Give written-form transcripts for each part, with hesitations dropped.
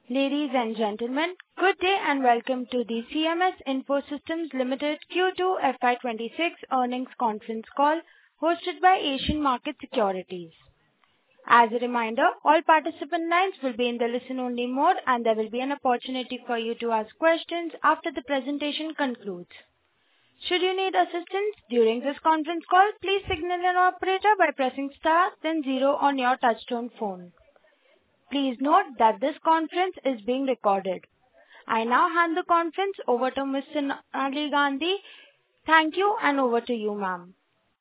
Ladies and gentlemen, good day and welcome to the CMS Info Systems Limited Q2 FY26 earnings conference call hosted by Asian Market Securities. As a reminder, all participant lines will be in the listen-only mode, and there will be an opportunity for you to ask questions after the presentation concludes. Should you need assistance during this conference call, please signal an operator by pressing star then zero on your touchtone phone. Please note that this conference is being recorded. I now hand the conference over to Ms. Sonali Gandhi. Thank you, and over to you, ma'am.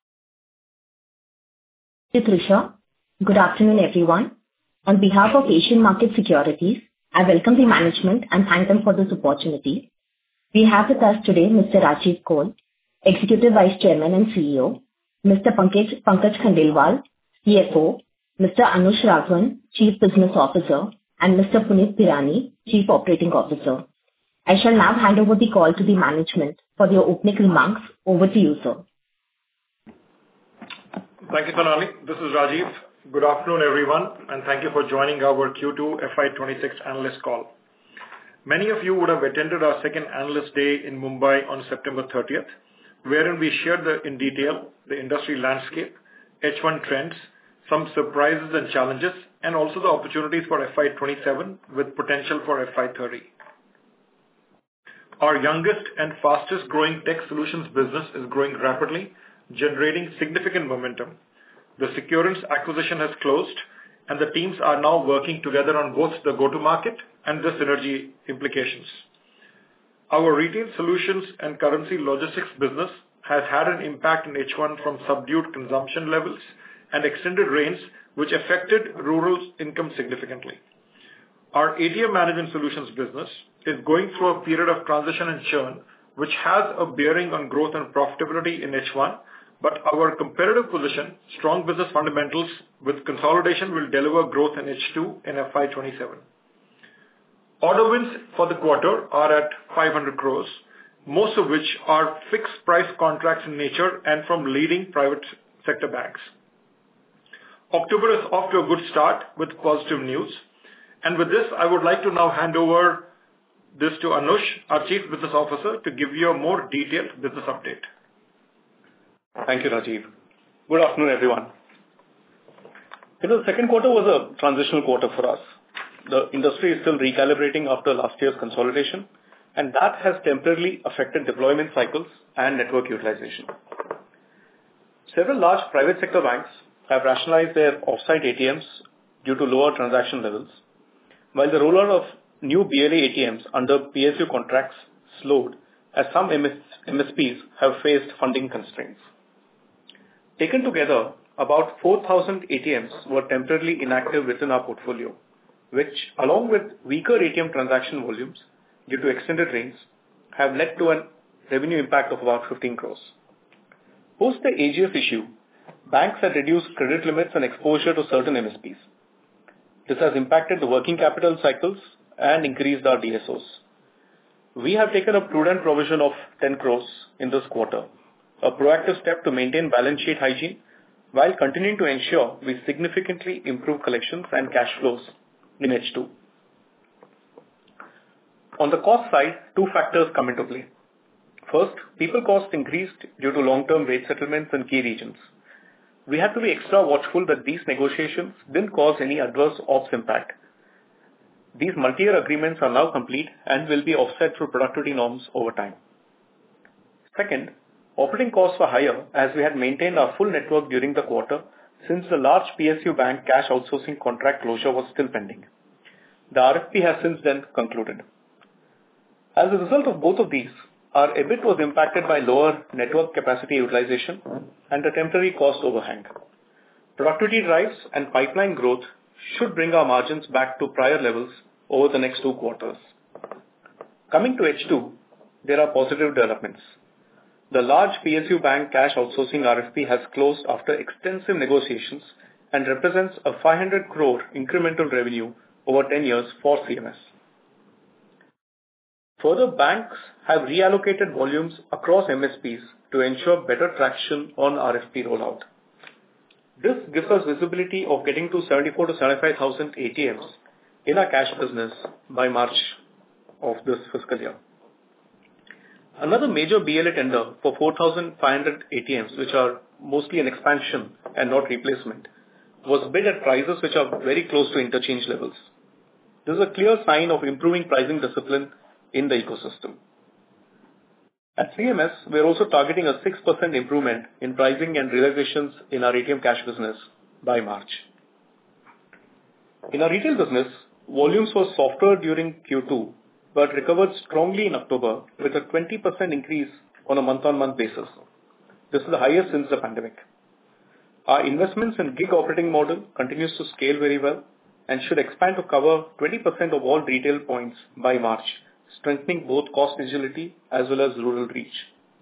Thank you, Trisha. Good afternoon, everyone. On behalf of Asian Market Securities, I welcome the management and thank them for this opportunity. We have with us today Mr. Rajiv Kaul, Executive Vice Chairman and CEO, Mr. Pankaj Khandelwal, CFO, Mr. Anush Raghavan, Chief Business Officer, and Mr. Puneet Bhirani, Chief Operating Officer. I shall now hand over the call to the management for their opening remarks. Over to you, sir. Thank you, Sonali. This is Rajiv. Good afternoon, everyone, and thank you for joining our Q2 FY26 analyst call. Many of you would have attended our second analyst day in Mumbai on September 30th, wherein we shared in detail the industry landscape, H1 trends, some surprises and challenges, and also the opportunities for FY27 with potential for FY30. Our youngest and fastest growing tech solutions business is growing rapidly, generating significant momentum. The Securens acquisition has closed, and the teams are now working together on both the go-to-market and the synergy implications. Our retail solutions and currency logistics business has had an impact in H1 from subdued consumption levels and extended rains, which affected rural income significantly. Our ATM management solutions business is going through a period of transition and churn, which has a bearing on growth and profitability in H1, but our competitive position, strong business fundamentals with consolidation will deliver growth in H2 in FY27. Order wins for the quarter are at 500 crores, most of which are fixed price contracts in nature and from leading private sector banks. October is off to a good start with positive news. And with this, I would like to now hand over this to Anush, our Chief Business Officer, to give you a more detailed business update. Thank you, Rajiv. Good afternoon, everyone. The second quarter was a transitional quarter for us. The industry is still recalibrating after last year's consolidation, and that has temporarily affected deployment cycles and network utilization. Several large private sector banks have rationalized their offsite ATMs due to lower transaction levels, while the rollout of new BLA ATMs under PSU contracts slowed as some MSPs have faced funding constraints. Taken together, about 4,000 ATMs were temporarily inactive within our portfolio, which, along with weaker ATM transaction volumes due to extended rains, have led to a revenue impact of about 15 crores. Post the AGF issue, banks had reduced credit limits and exposure to certain MSPs. This has impacted the working capital cycles and increased our DSOs. We have taken a prudent provision of 10 crores in this quarter, a proactive step to maintain balance sheet hygiene while continuing to ensure we significantly improve collections and cash flows in H2. On the cost side, two factors come into play. First, people costs increased due to long-term rate settlements in key regions. We had to be extra watchful that these negotiations didn't cause any adverse ops impact. These multi-year agreements are now complete and will be offset through productivity norms over time. Second, operating costs were higher as we had maintained our full network during the quarter since the large PSU bank cash outsourcing contract closure was still pending. The RFP has since then concluded. As a result of both of these, our EBIT was impacted by lower network capacity utilization and a temporary cost overhang. Productivity drives and pipeline growth should bring our margins back to prior levels over the next 2 quarters. Coming to H2, there are positive developments. The large PSU bank cash outsourcing RFP has closed after extensive negotiations and represents a 500 crore incremental revenue over 10 years for CMS. Further, banks have reallocated volumes across MSPs to ensure better traction on RFP rollout. This gives us visibility of getting to 74 to 75,000 ATMs in our cash business by March of this fiscal year. Another major BLA tender for 4,500 ATMs, which are mostly an expansion and not replacement, was bid at prices which are very close to interchange levels. This is a clear sign of improving pricing discipline in the ecosystem. At CMS, we are also targeting a 6% improvement in pricing and realizations in our ATM cash business by March. In our retail business, volumes were softer during Q2, but recovered strongly in October with a 20% increase on a month-on-month basis. This is the highest since the pandemic. Our investments in gig operating model continues to scale very well and should expand to cover 20% of all retail points by March, strengthening both cost agility as well as rural reach.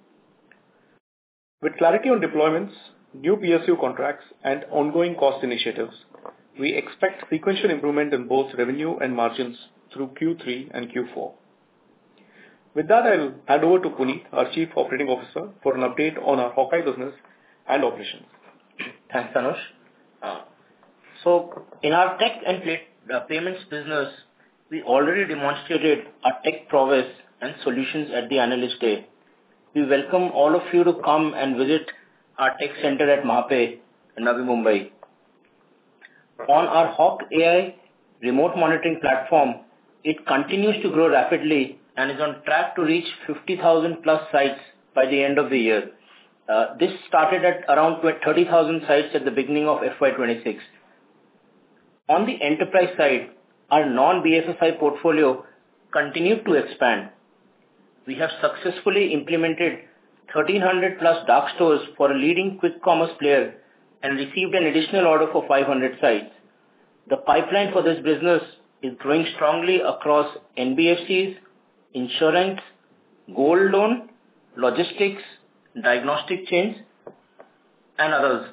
With clarity on deployments, new PSU contracts, and ongoing cost initiatives, we expect sequential improvement in both revenue and margins through Q3 and Q4. With that, I'll hand over to Puneet, our Chief Operating Officer, for an update on our Hawkeye business and operations. Thanks, Anush. So, in our tech and payments business, we already demonstrated our tech prowess and solutions at the Analyst Day. We welcome all of you to come and visit our tech center at Mahape, Navi Mumbai. On our Hawk AI remote monitoring platform, it continues to grow rapidly and is on track to reach 50,000 plus sites by the end of the year. This started at around 30,000 sites at the beginning of FY26. On the enterprise side, our non-BFSI portfolio continued to expand. We have successfully implemented 1,300 plus dark stores for a leading quick commerce player and received an additional order for 500 sites. The pipeline for this business is growing strongly across NBFCs, insurance, gold loan, logistics, diagnostic chains, and others.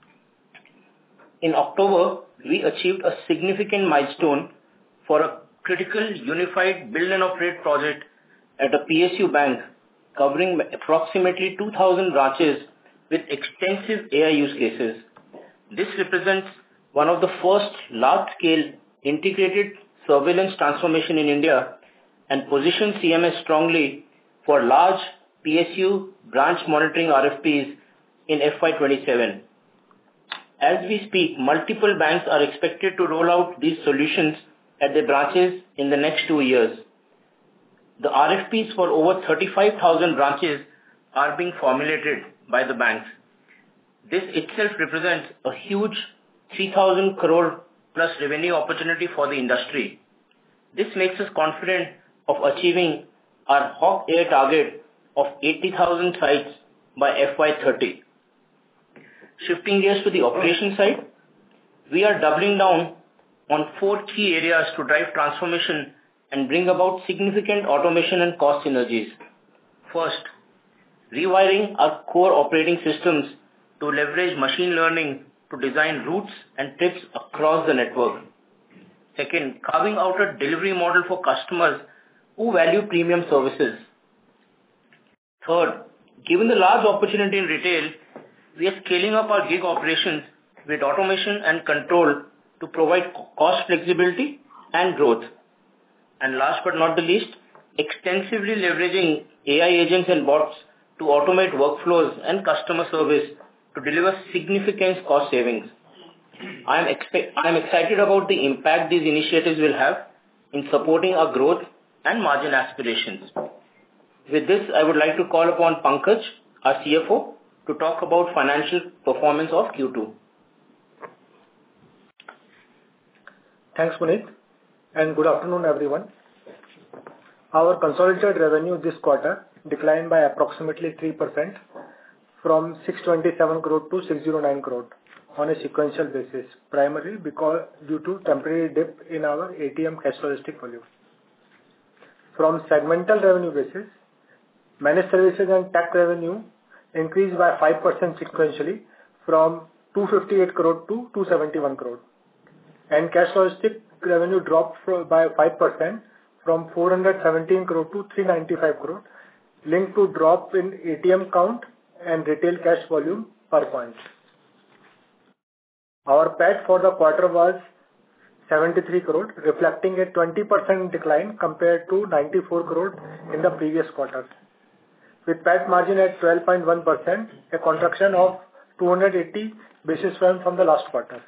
In October, we achieved a significant milestone for a critical unified build and operate project at a PSU bank covering approximately 2,000 branches with extensive AI use cases. This represents one of the first large-scale integrated surveillance transformation in India and positions CMS strongly for large PSU branch monitoring RFPs in FY27. As we speak, multiple banks are expected to roll out these solutions at their branches in the next 2 years. The RFPs for over 35,000 branches are being formulated by the banks. This itself represents a huge 3,000 crore plus revenue opportunity for the industry. This makes us confident of achieving our Hawk AI target of 80,000 sites by FY30. Shifting gears to the operation side, we are doubling down on 4 key areas to drive transformation and bring about significant automation and cost synergies. First, rewiring our core operating systems to leverage machine learning to design routes and trips across the network. Second, carving out a delivery model for customers who value premium services. Third, given the large opportunity in retail, we are scaling up our gig operations with automation and control to provide cost flexibility and growth. And last but not the least, extensively leveraging AI agents and bots to automate workflows and customer service to deliver significant cost savings. I am excited about the impact these initiatives will have in supporting our growth and margin aspirations. With this, I would like to call upon Pankaj, our CFO, to talk about financial performance of Q2. Thanks, Puneet, and good afternoon, everyone. Our consolidated revenue this quarter declined by approximately 3% from 627 crore to 609 crore on a sequential basis, primarily due to temporary dip in our ATM cash logistic volume. From segmental revenue basis, managed services and tech revenue increased by 5% sequentially from 258 crore to 271 crore. And cash logistic revenue dropped by 5% from 417 crore to 395 crore, linked to drop in ATM count and retail cash volume per point. Our PAT for the quarter was 73 crore, reflecting a 20% decline compared to 94 crore in the previous quarter, with PAT margin at 12.1%, a contraction of 280 basis points from the last quarter.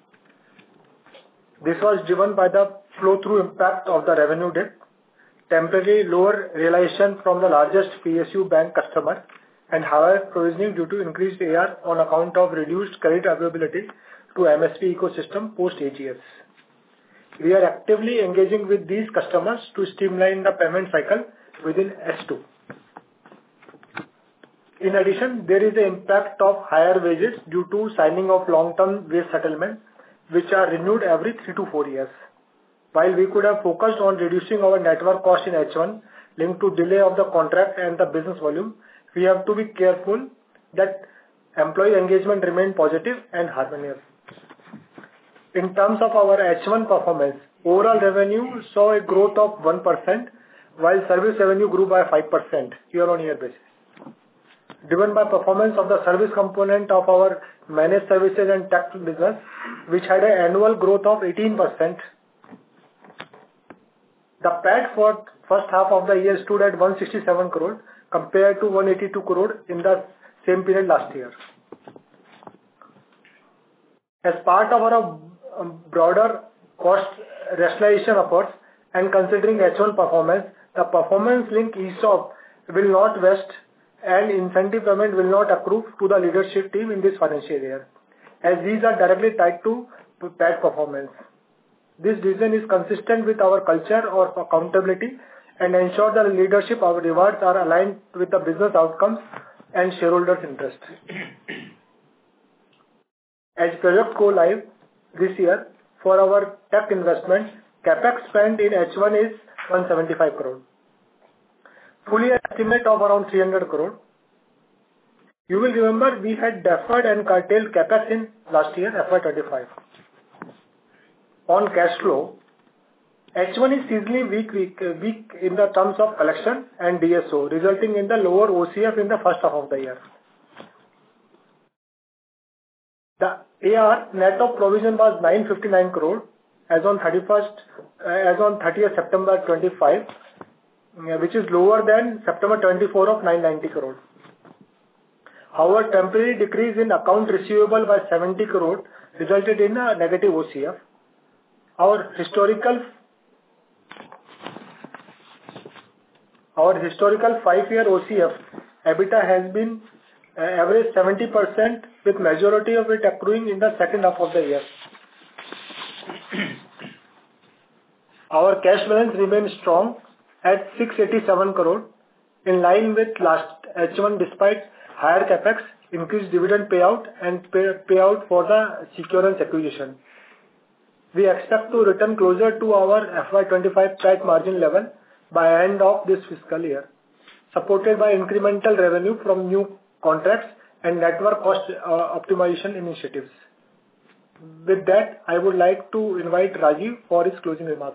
This was driven by the flow-through impact of the revenue dip, temporary lower realization from the largest PSU bank customer, and higher provisioning due to increased AR on account of reduced credit availability to MSP ecosystem post-AGS. We are actively engaging with these customers to streamline the payment cycle within S2. In addition, there is the impact of higher wages due to signing of long-term wage settlement, which are renewed every 3 to 4 years. While we could have focused on reducing our network cost in H1 linked to delay of the contract and the business volume, we have to be careful that employee engagement remain positive and harmonious. In terms of our H1 performance, overall revenue saw a growth of 1%, while service revenue grew by 5% year-on-year basis, driven by performance of the service component of our managed services and tech business, which had an annual growth of 18%. The PAT for first half of the year stood at 167 crore compared to 182 crore in the same period last year. As part of our broader cost rationalization efforts and considering H1 performance, the performance-linked ESOP will not vest and incentive payment will not accrue to the leadership team in this financial year, as these are directly tied to PAT performance. This decision is consistent with our culture of accountability and ensure that leadership our rewards are aligned with the business outcomes and shareholders' interest. As projects go live this year for our tech investments, CapEx spend in H1 is 175 crore. Full year estimate of around 300 crore. You will remember we had deferred and curtailed CapEx in last year, FY25. On cash flow, H1 is seasonally weak in the terms of collection and DSO, resulting in the lower OCF in the first half of the year. The AR net of provision was 959 crore as on 30th September 25, which is lower than September 24 of 990 crore. However, temporary decrease in account receivable by 70 crore resulted in a negative OCF. Our historical 5-year OCF EBITDA has been average 70%, with majority of it accruing in the second half of the year. Our cash balance remains strong at 687 crore, in line with last H1 despite higher CapEx, increased dividend payout and payout for the Securens acquisition. We expect to return closer to our FY25 PAT margin level by end of this fiscal year, supported by incremental revenue from new contracts and network cost optimization initiatives. With that, I would like to invite Rajiv for his closing remarks.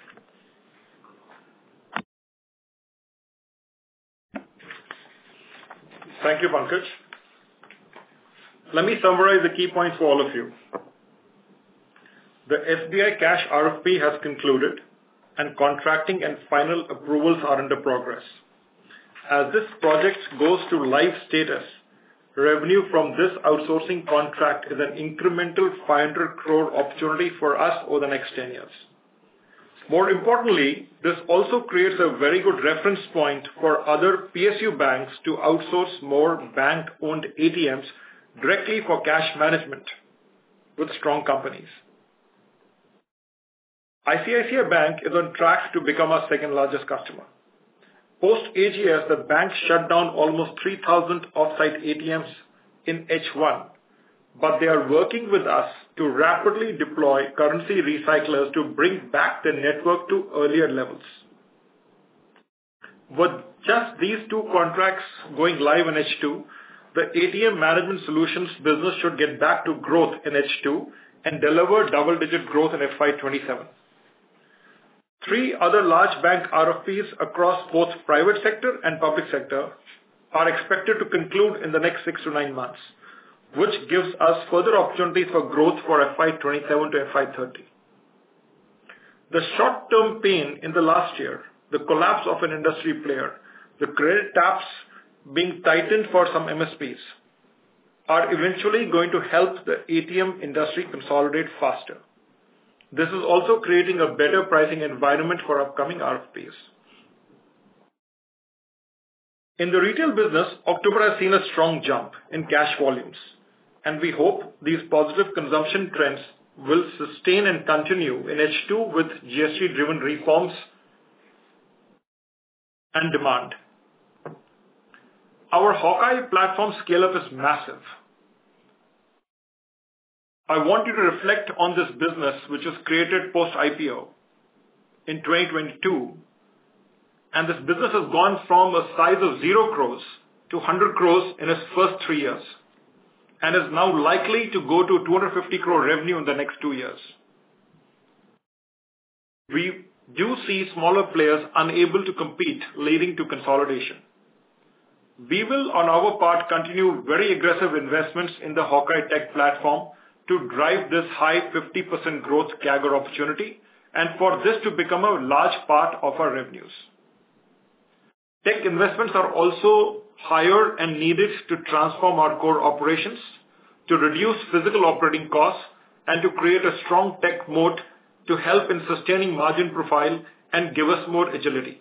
Thank you, Pankaj. Let me summarize the key points for all of you. The SBI Cash RFP has concluded and contracting and final approvals are under progress. As this project goes to live status, revenue from this outsourcing contract is an incremental 500 crore opportunity for us over the next 10 years. More importantly, this also creates a very good reference point for other PSU banks to outsource more bank-owned ATMs directly for cash management with strong companies. ICICI Bank is on track to become our second largest customer. Post-AGS, the bank shut down almost 3,000 offsite ATMs in H1, but they are working with us to rapidly deploy currency recyclers to bring back the network to earlier levels. With just these two contracts going live in H2, the ATM management solutions business should get back to growth in H2 and deliver double-digit growth in FY27. 3 other large bank RFPs across both private sector and public sector are expected to conclude in the next 6 to 9 months, which gives us further opportunities for growth for FY27 to FY30. The short-term pain in the last year, the collapse of an industry player, the credit taps being tightened for some MSPs, are eventually going to help the ATM industry consolidate faster. This is also creating a better pricing environment for upcoming RFPs. In the retail business, October has seen a strong jump in cash volumes, and we hope these positive consumption trends will sustain and continue in H2 with GST-driven reforms and demand. Our Hawkeye platform scale-up is massive. I want you to reflect on this business, which was created post-IPO in 2022, and this business has gone from a size of 0 crores to 100 crores in its first 3 years, and is now likely to go to 250 crore revenue in the next 2 years. We do see smaller players unable to compete, leading to consolidation. We will, on our part, continue very aggressive investments in the Hawkeye Tech platform to drive this high 50% growth CAGR opportunity, and for this to become a large part of our revenues. Tech investments are also higher and needed to transform our core operations, to reduce physical operating costs, and to create a strong tech moat to help in sustaining margin profile and give us more agility.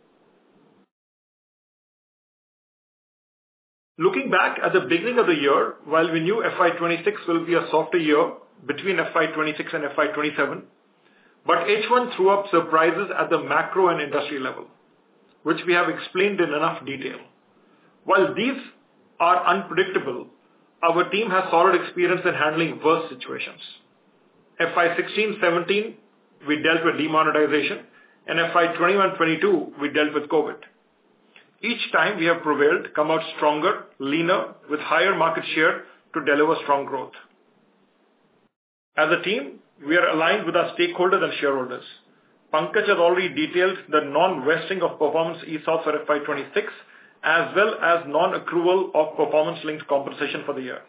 Looking back at the beginning of the year, while we knew FY26 will be a softer year between FY26 and FY27, but H1 threw up surprises at the macro and industry level, which we have explained in enough detail. While these are unpredictable, our team has solid experience in handling worse situations. FY16-17, we dealt with demonetization, and FY21-22, we dealt with COVID. Each time we have prevailed, come out stronger, leaner, with higher market share to deliver strong growth. As a team, we are aligned with our stakeholders and shareholders. Pankaj has already detailed the non-vesting of performance ESOPs for FY26, as well as non-accrual of performance-linked compensation for the year.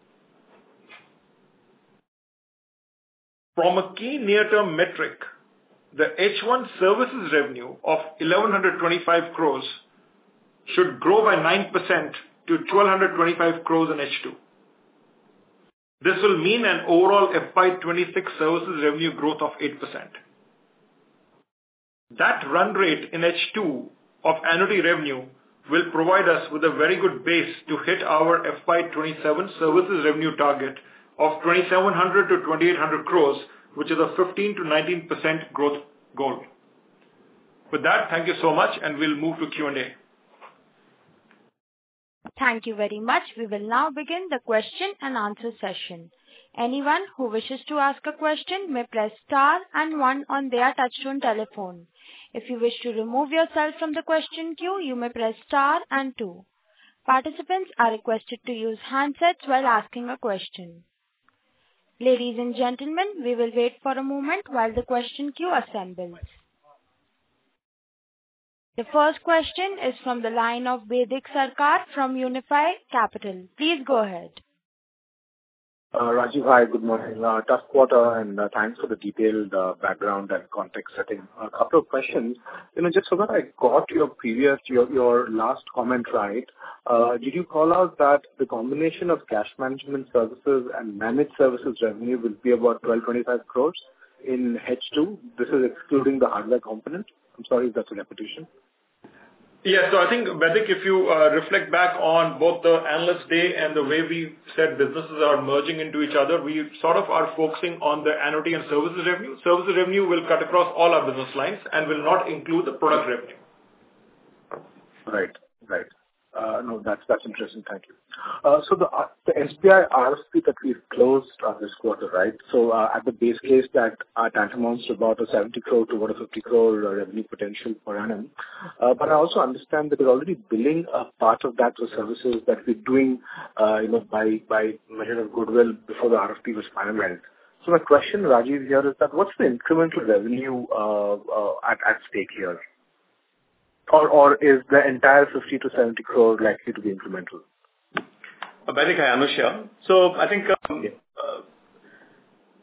From a key near-term metric, the H1 services revenue of 1,125 crores should grow by 9% to 1,225 crores in H2. This will mean an overall FY26 services revenue growth of 8%. That run rate in H2 of annuity revenue will provide us with a very good base to hit our FY27 services revenue target of 2,700 to 2,800 crores, which is a 15 to 19% growth goal. With that, thank you so much, and we'll move to Q&A. Thank you very much. We will now begin the question and answer session. Anyone who wishes to ask a question may press star and 1 on their touchtone telephone. If you wish to remove yourself from the question queue, you may press star and 2. Participants are requested to use handsets while asking a question. Ladies and gentlemen, we will wait for a moment while the question queue assembles. The first question is from the line of Baidik Sarkar from Unifi Capital. Please go ahead. Rajiv, hi, good morning. Tough quarter, and thanks for the detailed background and context setting. A couple of questions. Just so that I got your last comment right, did you call out that the combination of cash management services and managed services revenue will be about 1,225 crores in H2? This is excluding the hardware component. I'm sorry if that's a repetition. Yeah, so I think, Baidik, if you reflect back on both the Analyst Day and the way we said businesses are merging into each other, we sort of are focusing on the annuity and services revenue. Services revenue will cut across all our business lines and will not include the product revenue. Right. No, that's interesting. Thank you. So the SBI RFP that we've closed this quarter, right? So at the base case that tantamounts to about a 70 crore to about a 50 crore revenue potential per annum. But I also understand that we're already billing a part of that for services that we're doing, by measure of goodwill before the RFP was finalized. So my question, Rajiv, here is that what's the incremental revenue at stake here? Or is the entire 50 to 70 crore likely to be incremental? Baidik, hi, Anush here. So I think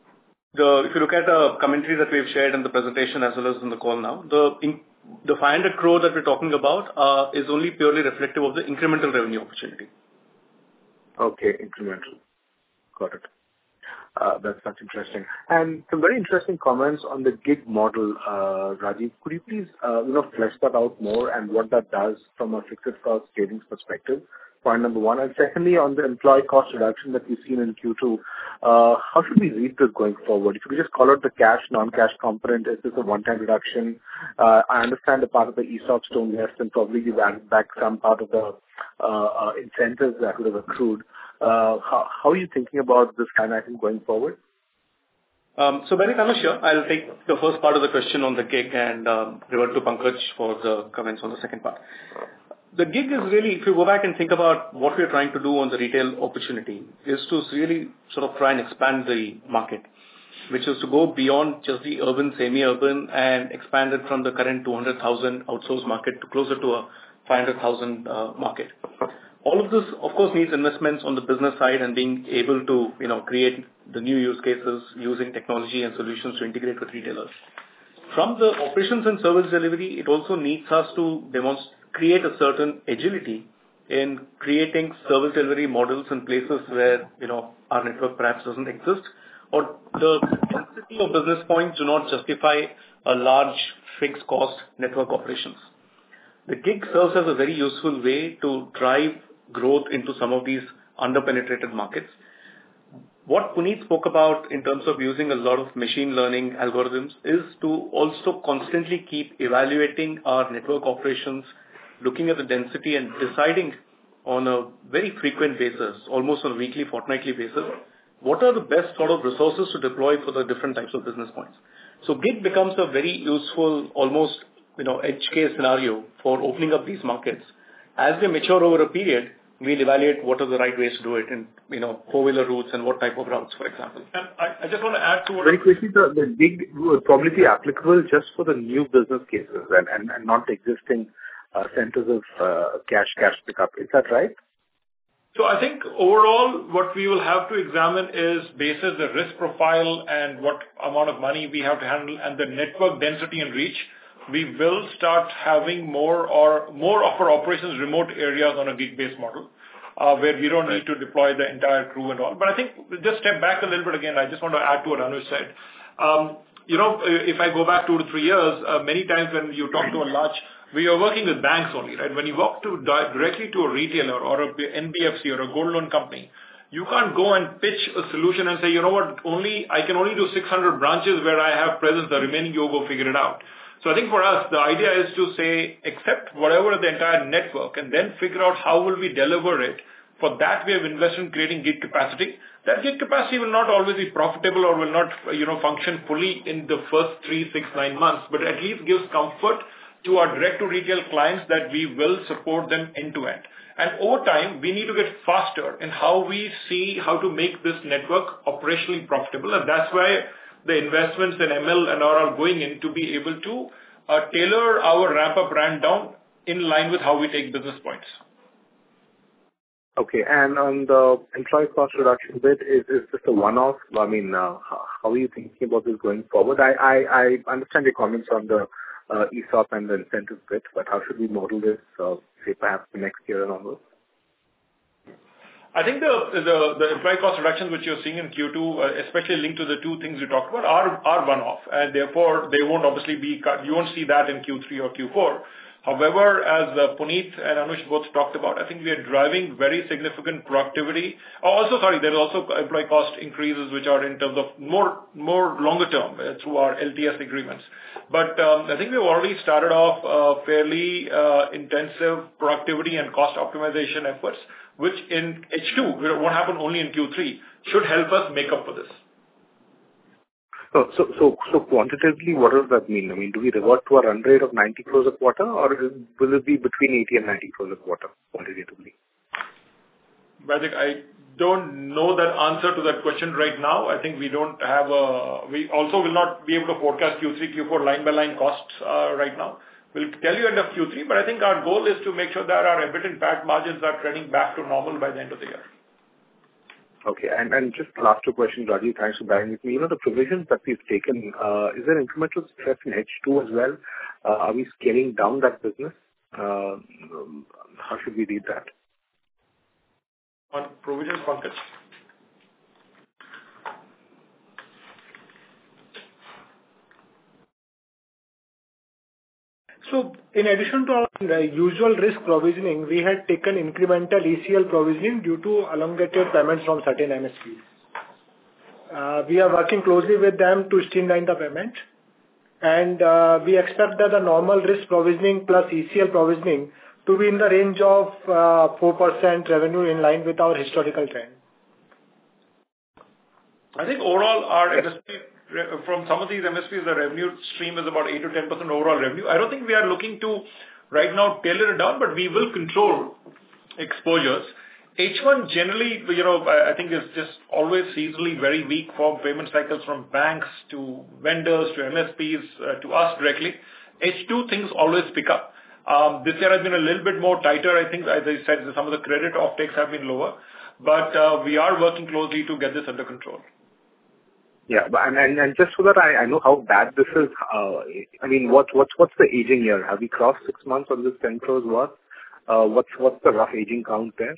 if you look at the commentary that we've shared in the presentation as well as in the call now, the 500 crore that we're talking about is only purely reflective of the incremental revenue opportunity. Okay, incremental. Got it. That's interesting. And some very interesting comments on the gig model, Rajiv. Could you please, flesh that out more and what that does from a fixed cost savings perspective? Point number one. And secondly, on the employee cost reduction that we've seen in Q2, how should we read this going forward? If you could just call out the cash, non-cash component, is this a one-time reduction? I understand the part of the ESOPs don't vest, and probably you've added back some part of the incentives that would have accrued. How are you thinking about this line item going forward? So, Bennett, Anush here. I'll take the first part of the question on the gig and revert to Pankaj for the comments on the second part. The gig is really, if you go back and think about what we're trying to do on the retail opportunity, is to really sort of try and expand the market, which is to go beyond just the urban, semi-urban, and expand it from the current 200,000 outsourced market to closer to a 500,000 market. All of this, of course, needs investments on the business side and being able to, create the new use cases using technology and solutions to integrate with retailers. From the operations and service delivery, it also needs us to create a certain agility in creating service delivery models in places where, our network perhaps doesn't exist, or the density of business points do not justify a large fixed cost network operations. The gig serves as a very useful way to drive growth into some of these under-penetrated markets. What Puneet spoke about in terms of using a lot of machine learning algorithms is to also constantly keep evaluating our network operations, looking at the density and deciding on a very frequent basis, almost on a weekly, fortnightly basis, what are the best sort of resources to deploy for the different types of business points. So gig becomes a very useful, almost, edge case scenario for opening up these markets. As they mature over a period, we'll evaluate what are the right ways to do it in, four-wheeler routes and what type of routes, for example. And I just want to add to what... Very quickly, the gig will probably be applicable just for the new business cases and not the existing centers of cash pickup. Is that right? So I think overall, what we will have to examine is basis the risk profile and what amount of money we have to handle and the network density and reach. We will start having more of our operations remote areas on a gig-based model, where we don't need to deploy the entire crew and all. But I think just step back a little bit again. I just want to add to what Anush said. If I go back 2 to 3 years, many times when you talk to we are working with banks only, right? When you walk directly to a retailer or a NBFC or a gold loan company, you can't go and pitch a solution and say, I can only do 600 branches where I have presence, the remaining you go figure it out. So I think for us, the idea is to say, accept whatever the entire network and then figure out how will we deliver it. For that, we have invested in creating gig capacity. That gig capacity will not always be profitable or will not, function fully in the first 3, 6, 9 months, but at least gives comfort to our direct-to-retail clients that we will support them end-to-end. And over time, we need to get faster in how we see how to make this network operationally profitable. And that's why the investments in ML and are going in to be able to tailor our ramp-up, ramp down in line with how we take business points. Okay. And on the employee cost reduction bit, is this a one-off? I mean, how are you thinking about this going forward? I understand your comments on the ESOP and the incentive bit, but how should we model this, say, perhaps the next year and onwards? I think the employee cost reductions which you're seeing in Q2, especially linked to the two things you talked about, are one-off, and therefore they won't obviously be cut. You won't see that in Q3 or Q4. However, as Puneet and Anush both talked about, I think we are driving very significant productivity. There are also employee cost increases which are in terms of more longer term through our LTS agreements. But I think we've already started off fairly intensive productivity and cost optimization efforts, which in H2 won't happen only in Q3, should help us make up for this. So quantitatively, what does that mean? I mean, do we revert to a run rate of 90 crores a quarter, or will it be between 80 and 90 crores a quarter quantitatively? Bajik, I don't know that answer to that question right now. I think we also will not be able to forecast Q3, Q4 line by line costs right now. We'll tell you end of Q3, but I think our goal is to make sure that our EBIT and PAT margins are trending back to normal by the end of the year. Okay. And just last two questions, Rajiv, thanks for bearing with me. The provisions that we've taken, is there incremental stress in H2 as well? Are we scaling down that business? How should we read that? On provisions, Pankaj? So in addition to our usual risk provisioning, we had taken incremental ECL provisioning due to elongated payments from certain MSPs. We are working closely with them to streamline the payment, and we expect that the normal risk provisioning plus ECL provisioning to be in the range of 4% revenue in line with our historical trend. I think overall our MSP, from some of these MSPs, the revenue stream is about 8 to 10% overall revenue. I don't think we are looking to right now tailor it down, but we will control exposures. H1 generally, I think is just always seasonally very weak for payment cycles from banks to vendors to MSPs to us directly. H2 things always pick up. This year has been a little bit more tighter. I think, as I said, some of the credit offtakes have been lower, but we are working closely to get this under control. Yeah, and just so that I know how bad this is, I mean, what's the aging here? Have we crossed 6 months on this 10 crores worth? What's the rough aging count there?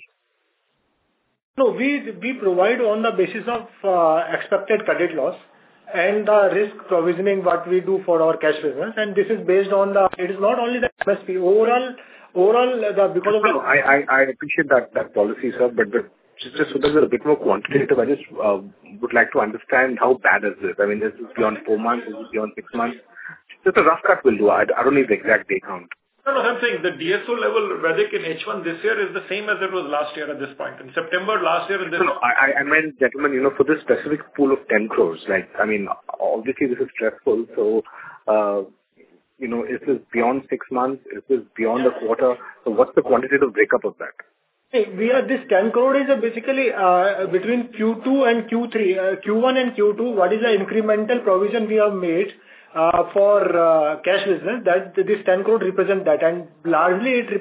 No, we provide on the basis of expected credit loss and the risk provisioning what we do for our cash business, and this is based on it is not only the MSP, overall because of the... No, I appreciate that policy, sir, but just so that we're a bit more quantitative, I just would like to understand how bad is this? I mean, is this beyond 4 months? Is this beyond 6 months? Just a rough cut will do. I don't need the exact day count. No, I'm saying the DSO level, Vaidik, in H1 this year is the same as it was last year at this point. In September last year... No, I meant, gentlemen, for this specific pool of 10 crores, I mean, obviously this is stressful, so, is this beyond 6 months? Is this beyond a quarter? So what's the quantitative breakup of that? This 10 crore is basically between Q2 and Q3, Q1 and Q2, what is the incremental provision we have made for cash business, that this 10 crore represent that, and largely it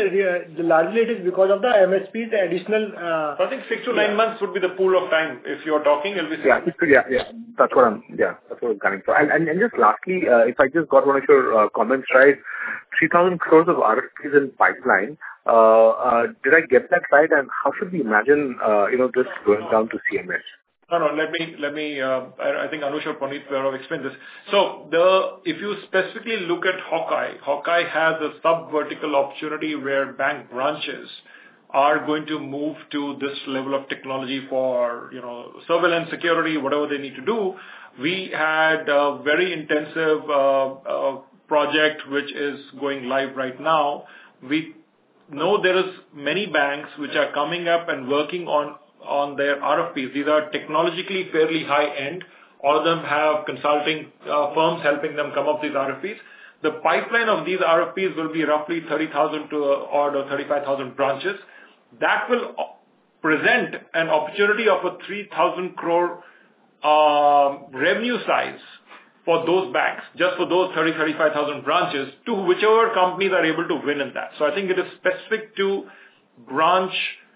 is because of the MSP, the additional... I think 6 to 9 months would be the pool of time. If you're talking, it'll be... Yeah. That's what I'm coming for. And just lastly, if I just got one of your comments right, 3,000 crores of RFPs in pipeline. Did I get that right? And how should we imagine, this going down to CMS? No, let me, I think Anush or Puneet will have explained this. So if you specifically look at Hawkeye has a sub-vertical opportunity where bank branches are going to move to this level of technology for, surveillance, security, whatever they need to do. We had a very intensive project which is going live right now. We know there is many banks which are coming up and working on their RFPs. These are technologically fairly high end. All of them have consulting firms helping them come up with these RFPs. The pipeline of these RFPs will be roughly 30,000 to or 35,000 branches. That will present an opportunity of a 3,000 crore revenue size for those banks, just for those 35,000 branches, to whichever companies are able to win in that. So I think it is specific to branch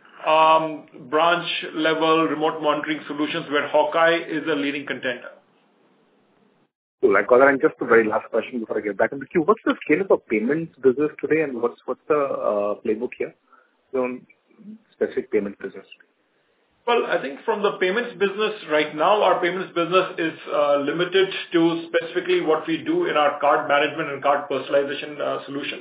level remote monitoring solutions where Hawkeye is a leading contender. Cool. I got that. And just the very last question before I get back in the queue. What's the scale of the payments business today, and what's the playbook here? Specific payment business. Well, I think from the payments business right now, our payments business is limited to specifically what we do in our card management and card personalization solutions,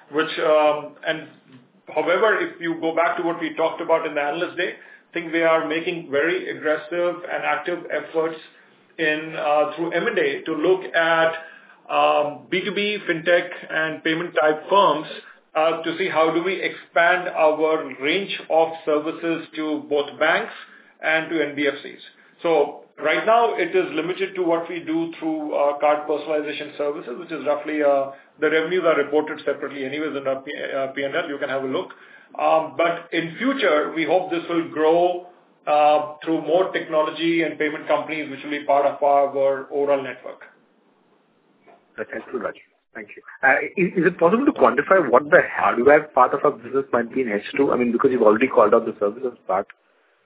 however, if you go back to what we talked about in the Analyst Day, I think we are making very aggressive and active efforts through M&A to look at B2B, fintech, and payment type firms to see how do we expand our range of services to both banks and to NBFCs. So right now, it is limited to what we do through card personalization services, which is roughly the revenues are reported separately anyways in our P&L. You can have a look. But in future, we hope this will grow through more technology and payment companies, which will be part of our overall network. That's helpful, Raj. Thank you. Is it possible to quantify what the hardware part of our business might be in H2? I mean, because you've already called out the services part.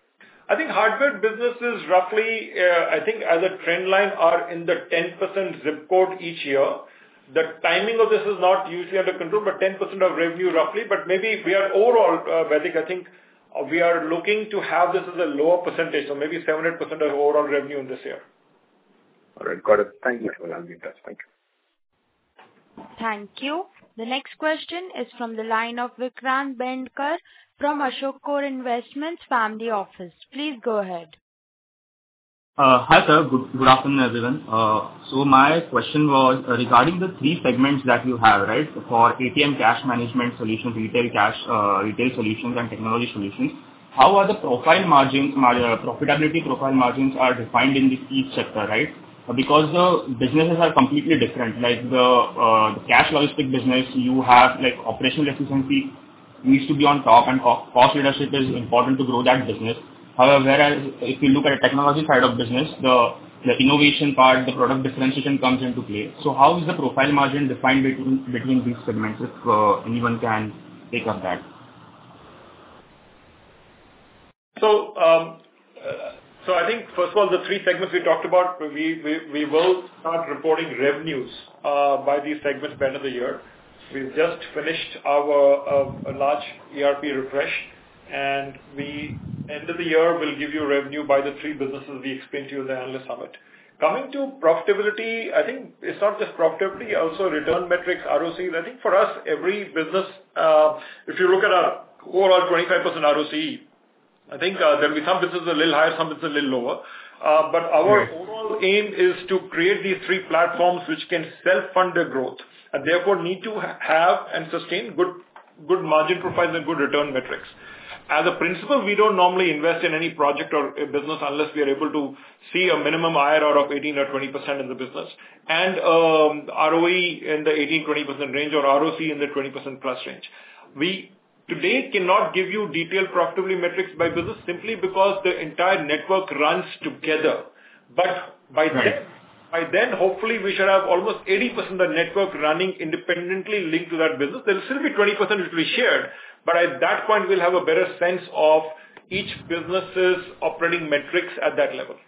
I think hardware businesses roughly, I think as a trend line, are in the 10% zip code each year. The timing of this is not usually under control, but 10% of revenue roughly. But maybe we are overall, Vaidik, I think we are looking to have this as a lower percentage, so maybe 7-8% of overall revenue in this year. All right. Got it. Thank you. I'll be in touch. Thank you. Thank you. The next question is from the line of Vikrant Bendkar from Ashok Core Investments Family Office. Please go ahead. Hi, sir. Good afternoon, everyone. So my question was regarding the three segments that you have, right, for ATM cash management solutions, retail cash, retail solutions, and technology solutions. How are the profile margins, profitability profile margins are defined in each sector, right? Because the businesses are completely different. Like the cash logistic business, you have like operational efficiency needs to be on top, and cost leadership is important to grow that business. However, whereas if you look at the technology side of business, the innovation part, the product differentiation comes into play. So how is the profile margin defined between these segments, if anyone can take up that? So I think, first of all, the three segments we talked about, we will start reporting revenues by these segments by the end of the year. We've just finished our large ERP refresh, and end of the year, we'll give you revenue by the three businesses we explained to you in the Analyst Summit. Coming to profitability, I think it's not just profitability, also return metrics, ROCs. I think for us, every business, if you look at our overall 25% ROCE, I think there'll be some businesses a little higher, some businesses a little lower. But our overall aim is to create these three platforms which can self-fund their growth, and therefore need to have and sustain good margin profiles and good return metrics. As a principle, we don't normally invest in any project or a business unless we are able to see a minimum IRR of 18 or 20% in the business, and ROE in the 18-20% range, or ROC in the 20% plus range. We today cannot give you detailed profitability metrics by business simply because the entire network runs together. But by then, hopefully, we should have almost 80% of the network running independently linked to that business. There will still be 20% which will be shared, but at that point, we'll have a better sense of each business's operating metrics at that level.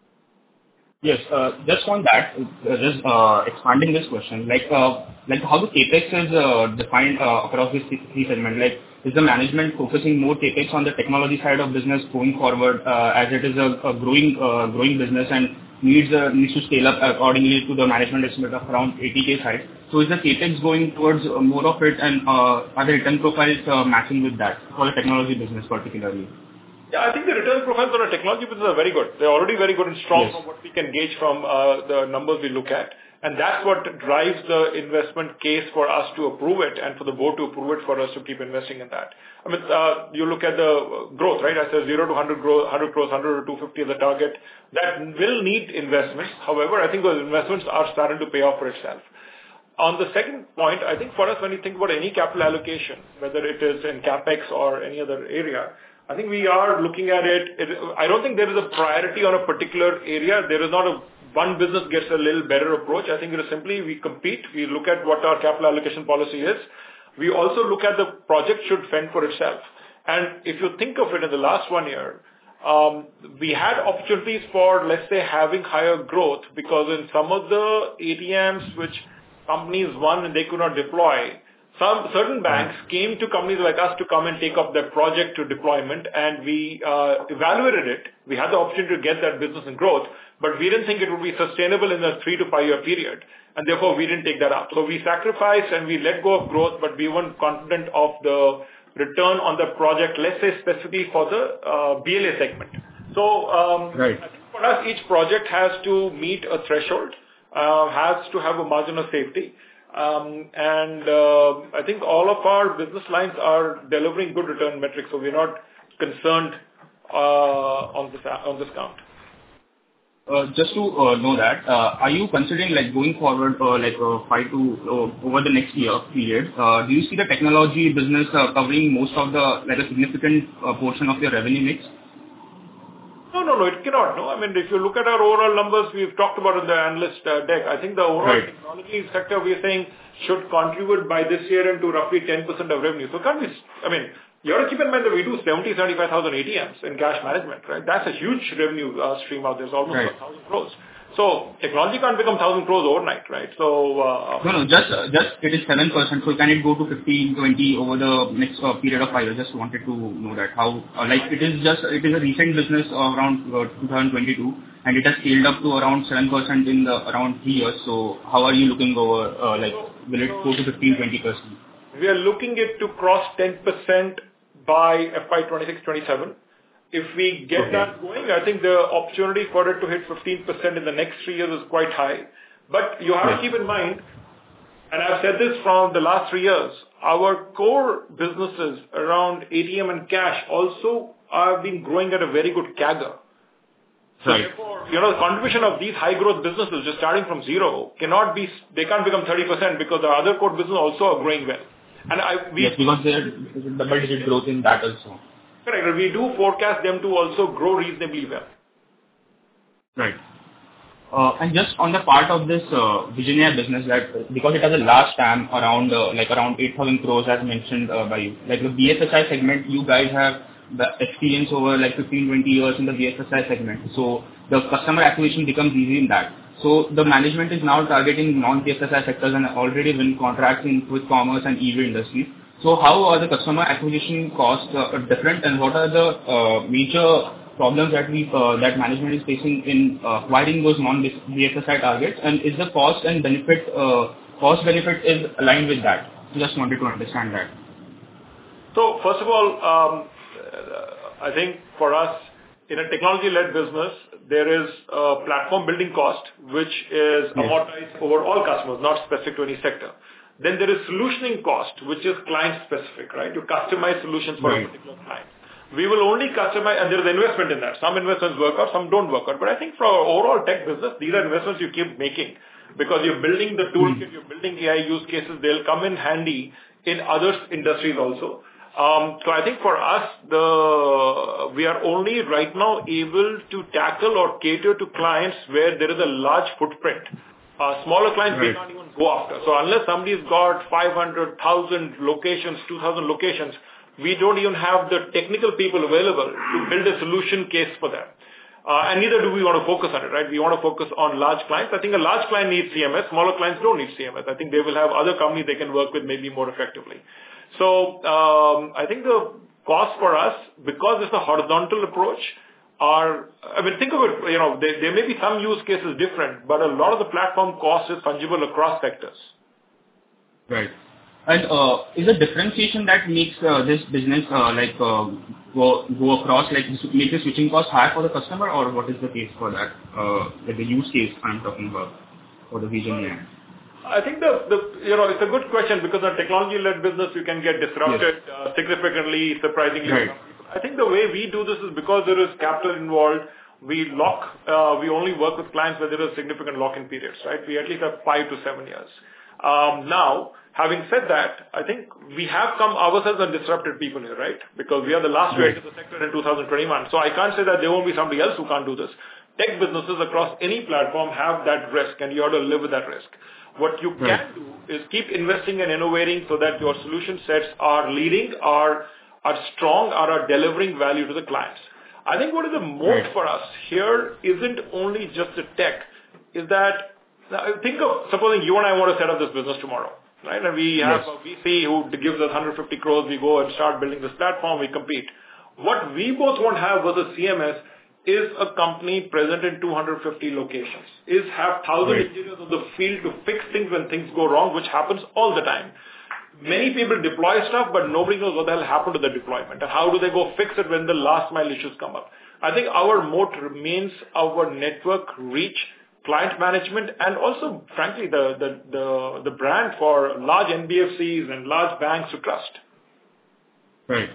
Yes, just on that, just expanding this question, like how the CapEx is defined across these three segments. Like, is the management focusing more CapEx on the technology side of business going forward, as it is a growing business and needs to scale up accordingly to the management estimate of around 80K side. So is the CapEx going towards more of it, and are the return profiles matching with that for the technology business particularly? Yeah, I think the return profiles on our technology business are very good. They're already very good and strong from what we can gauge from the numbers we look at. And that's what drives the investment case for us to approve it and for the board to approve it for us to keep investing in that. I mean, you look at the growth, right? I said 0 to 100 crores, 100 to 250 is the target. That will need investments. However, I think those investments are starting to pay off for itself. On the second point, I think for us, when you think about any capital allocation, whether it is in CapEx or any other area, I think we are looking at it. I don't think there is a priority on a particular area. There is not one business gets a little better approach. I think it is simply we compete. We look at what our capital allocation policy is. We also look at the project should fend for itself. And if you think of it, in the last 1 year, we had opportunities for, let's say, having higher growth, because in some of the ATMs which companies won and they could not deploy, certain banks came to companies like us to come and take up that project to deployment, and we evaluated it. We had the opportunity to get that business and growth, but we didn't think it would be sustainable in a 3 to 5 year period, and therefore we didn't take that up. So we sacrificed and we let go of growth, but we weren't confident of the return on the project, let's say specifically for the BLA segment. So I think for us, each project has to meet a threshold, has to have a margin of safety. I think all of our business lines are delivering good return metrics, so we're not concerned on this count. Just to know that, are you considering like going forward, over the next year period? Do you see the technology business covering most of the a significant portion of your revenue mix? No, it cannot. No, I mean, if you look at our overall numbers, we've talked about in the analyst deck. I think the overall technology sector we are saying should contribute by this year into roughly 10% of revenue. So can't we? I mean, You have to keep in mind that we do 75,000 ATMs in cash management, right? That's a huge revenue stream out there. It's almost 1,000 crores. So technology can't become 1,000 crores overnight, right? So no, just it is 7%. So can it go to 15, 20 over the next period of 5 years? Just wanted to know that how it is a recent business around 2022, and it has scaled up to around 7% in around 3 years. So how are you looking over? Will it go to 15, 20%? We are looking it to cross 10% by FY 26-27. If we get that going, I think the opportunity for it to hit 15% in the next 3 years is quite high. But you have to keep in mind, and I've said this from the last 3 years, our core businesses around ATM and cash also have been growing at a very good CAGR. So therefore, the contribution of these high growth businesses just starting from zero they can't become 30% because the other core businesses also are growing well. And because there's double-digit growth in that also. Correct. We do forecast them to also grow reasonably well. Right. And just on the part of this Visionaire business, that because it has a large TAM around 8,000 crores as mentioned by you. Like the BFSI segment, you guys have the experience over 15-20 years in the BFSI segment. So the customer acquisition becomes easy in that. So the management is now targeting non-BFSI sectors and already win contracts in quick commerce and EV industries. So how are the customer acquisition costs different, and what are the major problems that management is facing in acquiring those non-BFSI targets, and is the cost benefit is aligned with that? Just wanted to understand that. So first of all, I think for us in a technology-led business, there is a platform building cost which is amortized over all customers, not specific to any sector. Then there is solutioning cost, which is client-specific, right? You customize solutions for a particular client. We will only customize, and there is investment in that. Some investments work out, some don't work out. But I think for our overall tech business, these are investments you keep making because you're building the toolkit, you're building AI use cases. They'll come in handy in other industries also. So I think for us, we are only right now able to tackle or cater to clients where there is a large footprint. Smaller clients we can't even go after. So unless somebody's got 500,000 locations, 2,000 locations, we don't even have the technical people available to build a solution case for them. And neither do we want to focus on it, right? We want to focus on large clients. I think a large client needs CMS. Smaller clients don't need CMS. I think they will have other companies they can work with maybe more effectively. So I think the cost for us, because it's a horizontal approach, think of it, there may be some use cases different, but a lot of the platform cost is fungible across sectors. Right. And is a differentiation that makes this business go across, make the switching cost higher for the customer, or what is the case for that? The use case I'm talking about for the Visionaire. I think it's a good question because in a technology-led business you can get disrupted significantly, surprisingly. Right. I think the way we do this is because there is capital involved. We only work with clients where there is significant lock-in periods, right? We at least have 5 to 7 years. Now, having said that, I think we have come ourselves and disrupted people here, right? Because we are the last to enter the sector in 2021. So I can't say that there won't be somebody else who can't do this. Tech businesses across any platform have that risk, and you have to live with that risk. What you can do is keep investing and innovating so that your solution sets are leading, are strong, are delivering value to the clients. I think what is the moat for us here isn't only just the tech, is that think of supposing you and I want to set up this business tomorrow, right? And we have a VC who gives us 150 crores, we go and start building this platform, we compete. What we both won't have was a CMS is a company present in 250 locations, is have 1,000 engineers in the field to fix things when things go wrong, which happens all the time. Many people deploy stuff, but nobody knows what the hell happened to the deployment and how do they go fix it when the last mile issues come up. I think our moat remains our network reach, client management, and also, frankly, the brand for large NBFCs and large banks to trust. Right.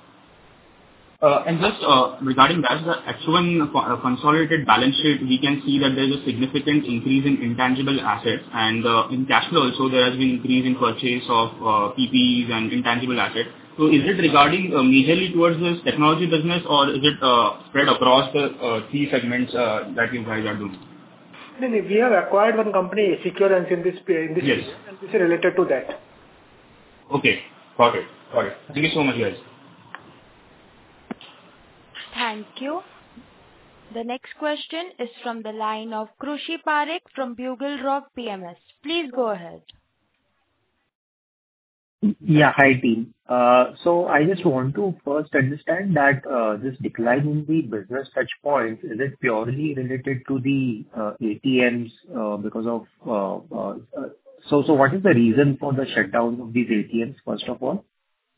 And just regarding that, the H1 consolidated balance sheet, we can see that there is a significant increase in intangible assets, and in cash flow also there has been increase in purchase of PPEs and intangible assets. So is it regarding majorly towards this technology business, or is it spread across the three segments that you guys are doing? We have acquired one company, Securance, in this period, and this is related to that. Okay, got it. Thank you so much, guys. Thank you. The next question is from the line of Krushi Parekh from Bugle Rock PMS. Please go ahead. Yeah, hi team. So I just want to first understand that this decline in the business touch points, is it purely related to the ATMs because of so what is the reason for the shutdown of these ATMs, first of all?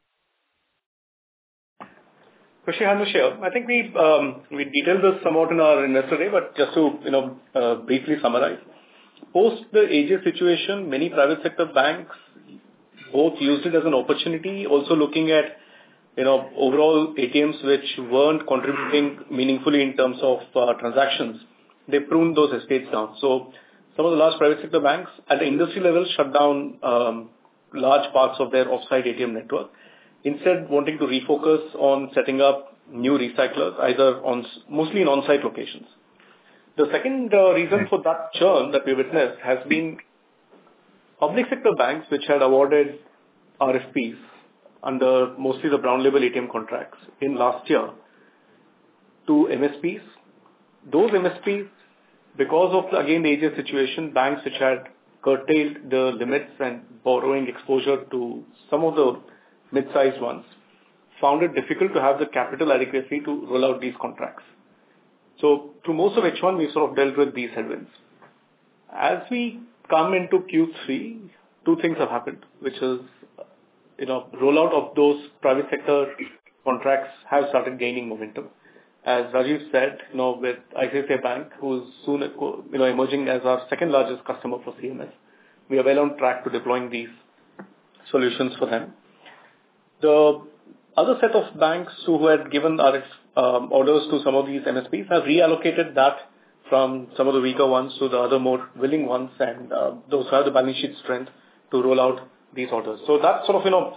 Krushi, Anush here. I think we detailed this somewhat in our investor day, but just to briefly summarize. Post the AJ situation, many private sector banks both used it as an opportunity, also looking at overall ATMs which weren't contributing meaningfully in terms of transactions. They pruned those estates down. So some of the large private sector banks at the industry level shut down large parts of their offsite ATM network, instead wanting to refocus on setting up new recyclers, either mostly in on-site locations. The second reason for that churn that we witnessed has been public sector banks which had awarded RFPs under mostly the brown label ATM contracts in last year to MSPs. Those MSPs, because of, again, the AJ situation, banks which had curtailed the limits and borrowing exposure to some of the mid-sized ones, found it difficult to have the capital adequacy to roll out these contracts. So through most of H1, we sort of dealt with these headwinds. As we come into Q3, two things have happened, which is, rollout of those private sector contracts have started gaining momentum. As Rajiv said, with ICICI Bank, who's soon emerging as our second largest customer for CMS, we are well on track to deploying these solutions for them. The other set of banks who had given orders to some of these MSPs have reallocated that from some of the weaker ones to the other more willing ones, and those who have the balance sheet strength to roll out these orders. So that sort of,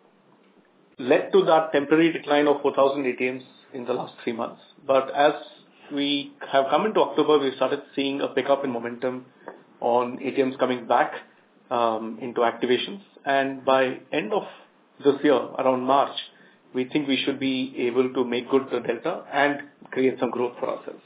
led to that temporary decline of 4,000 ATMs in the last 3 months. But as we have come into October, we started seeing a pickup in momentum on ATMs coming back into activations. And by end of this year, around March, we think we should be able to make good the delta and create some growth for ourselves.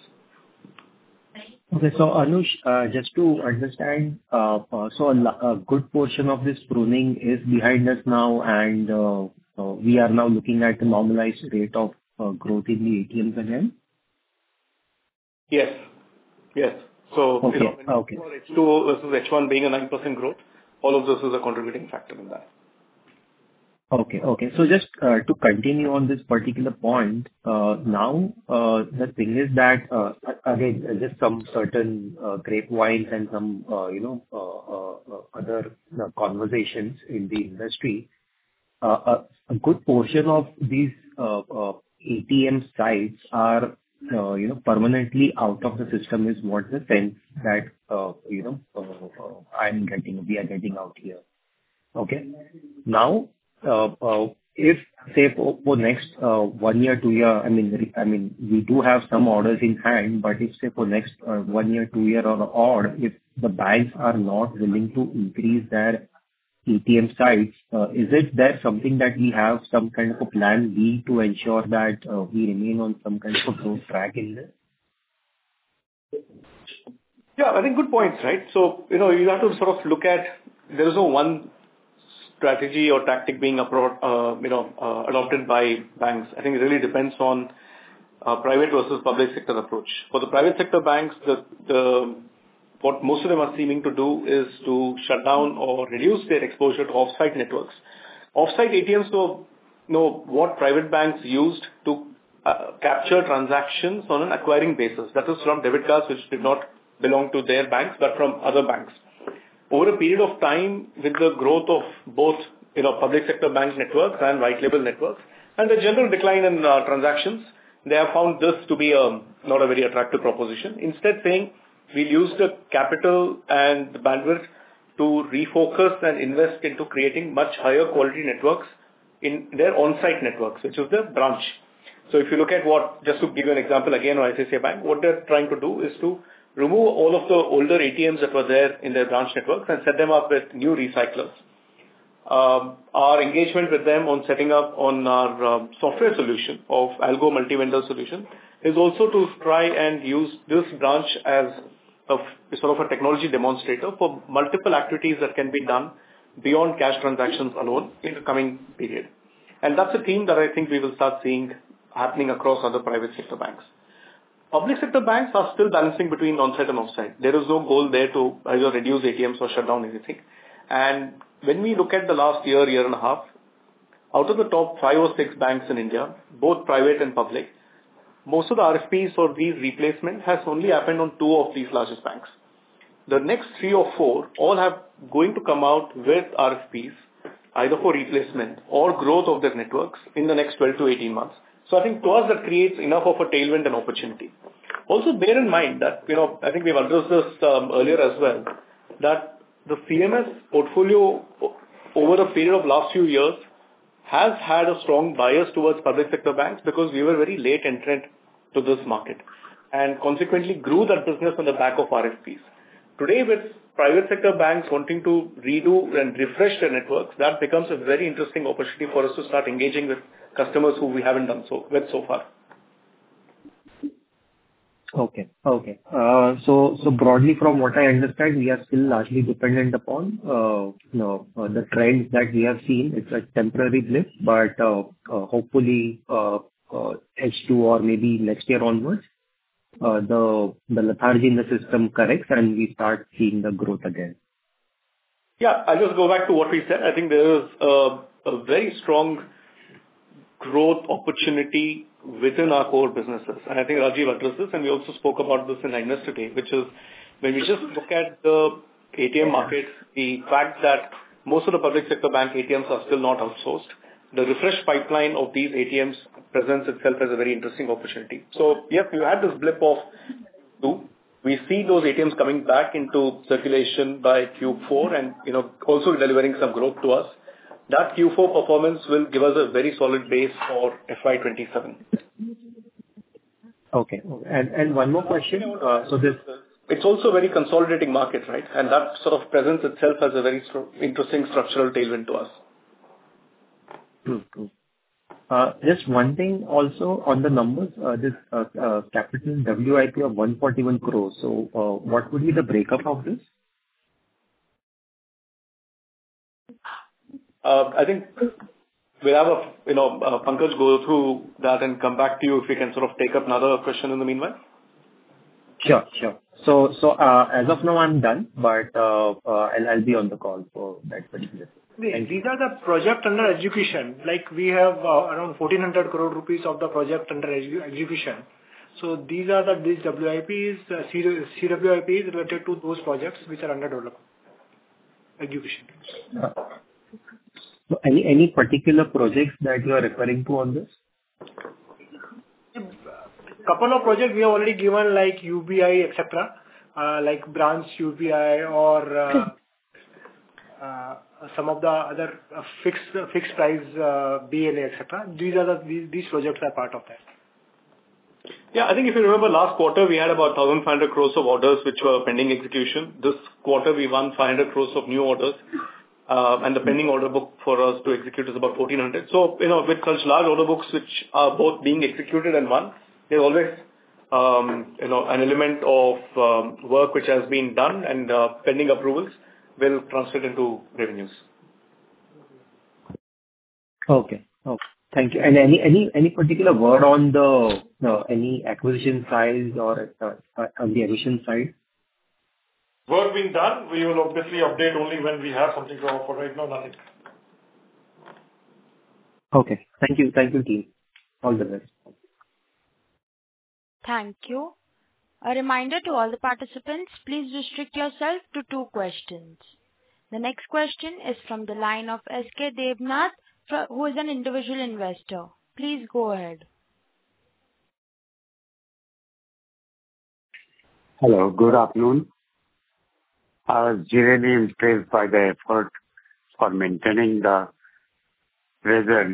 Okay, so Anush, just to understand, so a good portion of this pruning is behind us now, and we are now looking at a normalized rate of growth in the ATMs again? Yes. So, okay. H2 versus H1 being a 9% growth, all of this is a contributing factor in that. Okay. So just to continue on this particular point, now the thing is that again, just some certain grapevines and some other conversations in the industry, a good portion of these ATM sites are permanently out of the system, is what the sense that we are getting out here. Okay, now. If say for next 1 year, 2 year, I mean, we do have some orders in hand, but if say for next 1 year, 2 year or if the banks are not willing to increase their ATM sites, is it there something that we have some kind of a plan B to ensure that we remain on some kind of a growth track in this? Yeah, I think good points, right? So, you have to sort of look at, there is no one strategy or tactic being adopted by banks. I think it really depends on private versus public sector approach. For the private sector banks, what most of them are seeming to do is to shut down or reduce their exposure to offsite networks. Offsite ATMs know what private banks used to capture transactions on an acquiring basis. That is from debit cards which did not belong to their banks but from other banks. Over a period of time, with the growth of both public sector bank networks and white label networks, and the general decline in transactions, they have found this to be not a very attractive proposition. Instead, saying we'll use the capital and the bandwidth to refocus and invest into creating much higher quality networks in their on-site networks, which is the branch. So if you look at just to give you an example again on ICICI Bank, what they're trying to do is to remove all of the older ATMs that were there in their branch networks and set them up with new recyclers. our engagement with them on setting up on our software solution of Algo multi-vendor solution is also to try and use this branch as a sort of a technology demonstrator for multiple activities that can be done beyond cash transactions alone in the coming period. And that's a theme that I think we will start seeing happening across other private sector banks. Public sector banks are still balancing between on-site and off-site. There is no goal there to either reduce ATMs or shut down anything. And when we look at the last year, year and a half, out of the top 5 or 6 banks in India, both private and public, most of the RFPs for these replacement has only happened on 2 of these largest banks. The next 3 or 4 all have going to come out with RFPs either for replacement or growth of their networks in the next 12 to 18 months. So I think to us that creates enough of a tailwind and opportunity. Also bear in mind that, I think we've addressed this earlier as well, that the CMS portfolio over a period of last few years has had a strong bias towards public sector banks because we were very late entrant to this market and consequently grew that business on the back of RFPs. Today, with private sector banks wanting to redo and refresh their networks, that becomes a very interesting opportunity for us to start engaging with customers who we haven't done so with so far. Okay. So broadly, from what I understand, we are still largely dependent upon the trends that we have seen. It's a temporary blip, but hopefully H2 or maybe next year onwards, the lethargy in the system corrects and we start seeing the growth again. Yeah, I'll just go back to what we said. I think there is a very strong growth opportunity within our core businesses. And I think Rajiv addressed this, and we also spoke about this in Investor Day, which is when we just look at the ATM market, the fact that most of the public sector bank ATMs are still not outsourced, the refresh pipeline of these ATMs presents itself as a very interesting opportunity. So, yes, you had this blip of 2. We see those ATMs coming back into circulation by Q4 and, also delivering some growth to us. That Q4 performance will give us a very solid base for FY27. Okay. And one more question. It's also a very consolidating market, right? And that sort of presents itself as a very interesting structural tailwind to us. True. Just one thing also on the numbers, this capital WIP of 141 crores. So what would be the breakup of this? I think we'll have Pankaj go through that and come back to you if we can sort of take up another question in the meanwhile. Sure. So as of now, I'm done, but I'll be on the call for that particular. These are the project under execution. Like we have around 1,400 crore rupees of the project under execution. So these are these WIPs, CWIPs related to those projects which are under development, execution. So any particular projects that you are referring to on this? Couple of projects we have already given, like UBI, etc., like branch UBI or some of the other fixed price BLA, etc. These projects are part of that. Yeah, I think if you remember last quarter, we had about 1,500 crores of orders which were pending execution. This quarter, we won 500 crores of new orders. And the pending order book for us to execute is about 1,400. So, with such large order books which are both being executed and won, there's always, an element of work which has been done and pending approvals will translate into revenues. Okay. Thank you. And any particular word on any acquisition size or on the addition side? Work being done, we will obviously update only when we have something to offer. Right now, nothing. Okay. Thank you, team. All the best. Thank you. A reminder to all the participants, please restrict yourself to 2 questions. The next question is from the line of SK Devnath, who is an individual investor. Please go ahead. Hello, good afternoon. I was really impressed by the effort for maintaining the result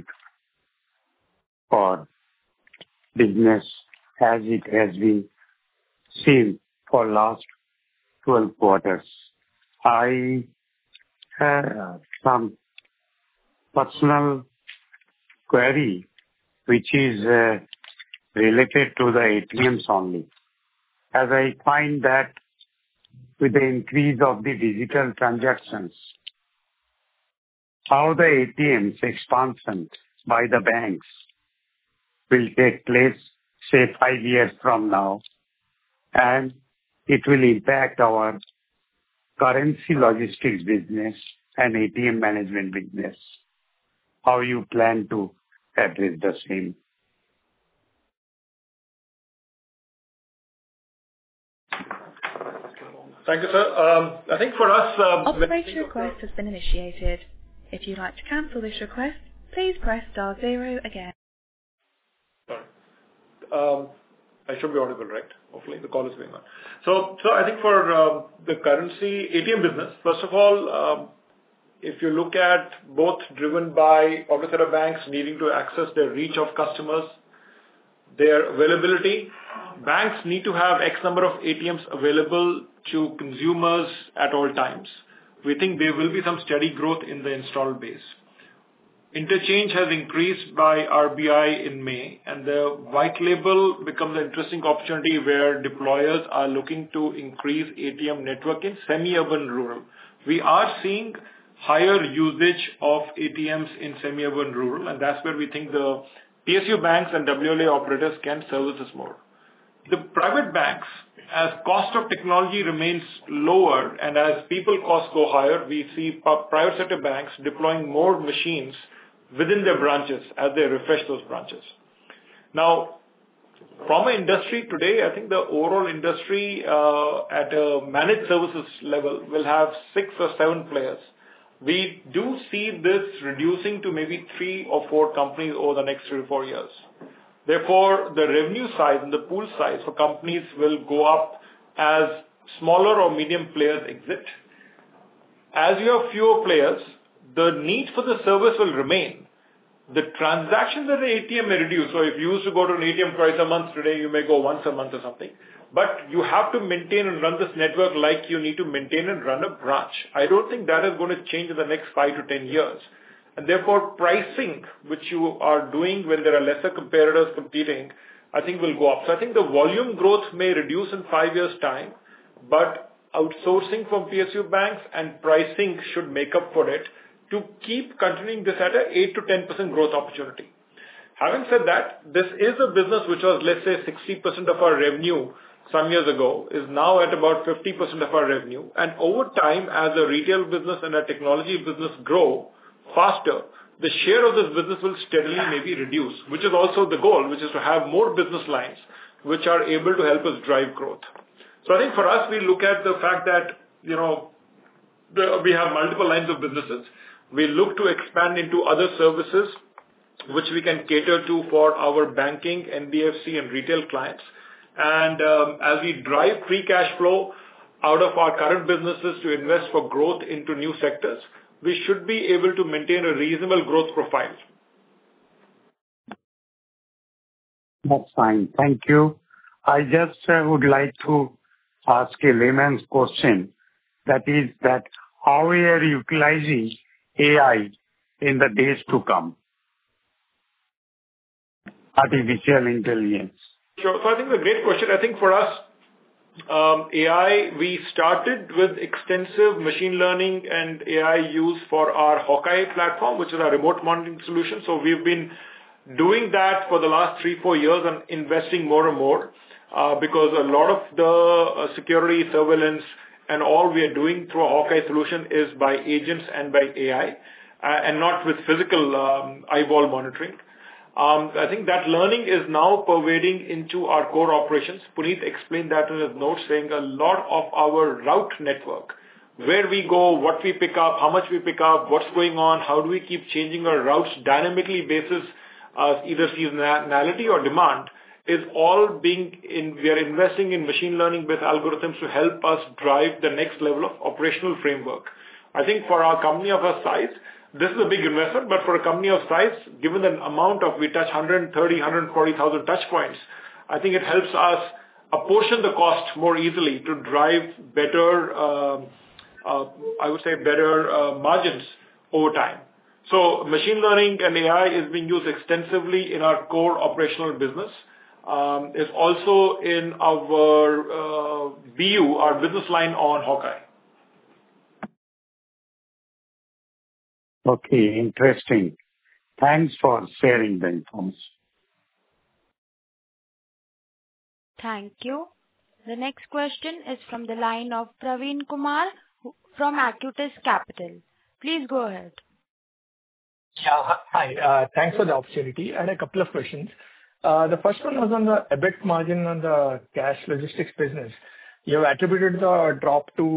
for business as it has been seen for last 12 quarters. I have some personal query, which is related to the ATMs only. As I find that with the increase of the digital transactions, how the ATMs expansion by the banks will take place, say 5 years from now, and it will impact our currency logistics business and ATM management business. How you plan to address the same? Thank you, sir. I think for us... Operator request has been initiated. If you'd like to cancel this request, please press *0 again. Sorry. I should be audible, right? Hopefully the call is going on. So I think for the currency ATM business, first of all, if you look at both driven by public sector banks needing to access their reach of customers, their availability, banks need to have X number of ATMs available to consumers at all times. We think there will be some steady growth in the installed base. Interchange has increased by RBI in May, and the white label becomes an interesting opportunity where deployers are looking to increase ATM network in semi-urban rural. We are seeing higher usage of ATMs in semi-urban rural, and that's where we think the PSU banks and WLA operators can service us more. The private banks, as cost of technology remains lower and as people costs go higher, we see private sector banks deploying more machines within their branches as they refresh those branches. Now, from an industry today, I think the overall industry at a managed services level will have 6 or 7 players. We do see this reducing to maybe 3 or 4 companies over the next 3 to 4 years. Therefore, the revenue size and the pool size for companies will go up as smaller or medium players exit. As you have fewer players, the need for the service will remain. The transactions at the ATM may reduce. So if you used to go to an ATM twice a month, today you may go once a month or something. But you have to maintain and run this network like you need to maintain and run a branch. I don't think that is going to change in the next 5 to 10 years. And therefore, pricing, which you are doing when there are lesser competitors competing, I think will go up. So I think the volume growth may reduce in 5 years' time, but outsourcing from PSU banks and pricing should make up for it to keep continuing this at a 8 to 10% growth opportunity. Having said that, this is a business which was, let's say, 60% of our revenue some years ago, is now at about 50% of our revenue. And over time, as a retail business and a technology business grow faster, the share of this business will steadily maybe reduce, which is also the goal, which is to have more business lines which are able to help us drive growth. So I think for us, we look at the fact that, we have multiple lines of businesses. We look to expand into other services which we can cater to for our banking, NBFC and retail clients. And as we drive free cash flow out of our current businesses to invest for growth into new sectors, we should be able to maintain a reasonable growth profile. That's fine. Thank you. I just would like to ask a layman's question. That is that how we are utilizing AI in the days to come? Artificial intelligence. Sure. So I think it's a great question. I think for us, AI, we started with extensive machine learning and AI use for our Hawkeye platform, which is our remote monitoring solution. So we've been doing that for the last 3-4 years and investing more and more because a lot of the security surveillance and all we are doing through a Hawkeye solution is by agents and by AI and not with physical eyeball monitoring. I think that learning is now pervading into our core operations. Puneet explained that in his notes, saying a lot of our route network, where we go, what we pick up, how much we pick up, what's going on, how do we keep changing our routes dynamically basis either seasonality or demand, is all we are investing in machine learning with algorithms to help us drive the next level of operational framework. I think for our company of our size, this is a big investment, but for a company of size, given the amount of we touch 140,000 touch points, I think it helps us apportion the cost more easily to drive better, better margins over time. So machine learning and AI is being used extensively in our core operational business. It's also in our BU, our business line on Hawkeye. Okay, interesting. Thanks for sharing the information. Thank you. The next question is from the line of Praveen Kumar from Acuitas Capital. Please go ahead. Yeah, hi. Thanks for the opportunity. I had a couple of questions. The first one was on the EBIT margin on the cash logistics business. You have attributed the drop to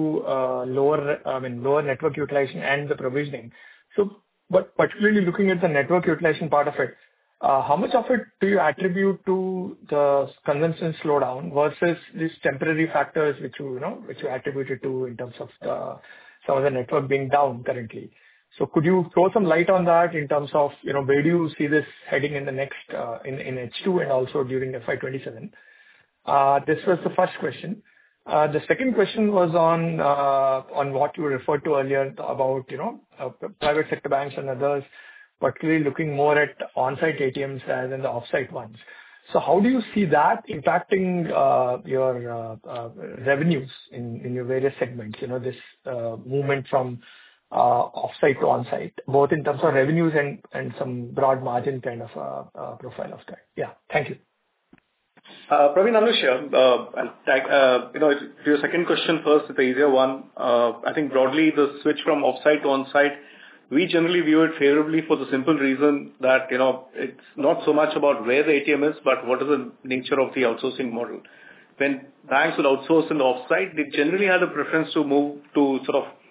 lower network utilization and the provisioning. So, but particularly looking at the network utilization part of it, how much of it do you attribute to the consumption slowdown versus these temporary factors which you attributed to in terms of some of the network being down currently? So could you throw some light on that in terms of, where do you see this heading in the next, in H2 and also during FY27? This was the first question. The second question was on what you referred to earlier about, private sector banks and others, particularly looking more at on-site ATMs rather than the off-site ones. So how do you see that impacting your revenues in your various segments? This movement from off-site to on-site, both in terms of revenues and some broad margin kind of profile of that. Yeah, thank you. Praveen, Anush here. To your second question first, the easier one. I think broadly the switch from off-site to on-site, we generally view it favorably for the simple reason that, it's not so much about where the ATM is, but what is the nature of the outsourcing model. When banks would outsource in the off-site, they generally had a preference to move to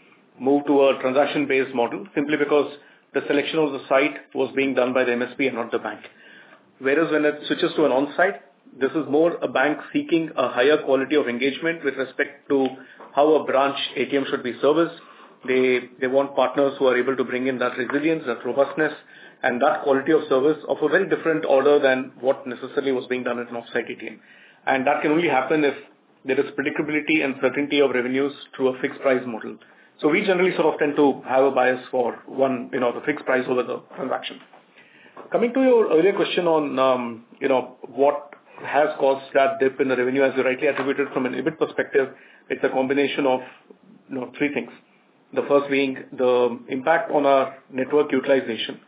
a transaction-based model, simply because the selection of the site was being done by the MSP and not the bank. Whereas when it switches to an on-site, this is more a bank seeking a higher quality of engagement with respect to how a branch ATM should be serviced. They want partners who are able to bring in that resilience, that robustness, and that quality of service of a very different order than what necessarily was being done at an off-site ATM. And that can only happen if there is predictability and certainty of revenues through a fixed price model. So we generally tend to have a bias for the fixed price over the transaction. Coming to your earlier question on, what has caused that dip in the revenue, as you rightly attributed from an EBIT perspective, it's a combination of, three things. The first being the impact on our network utilization.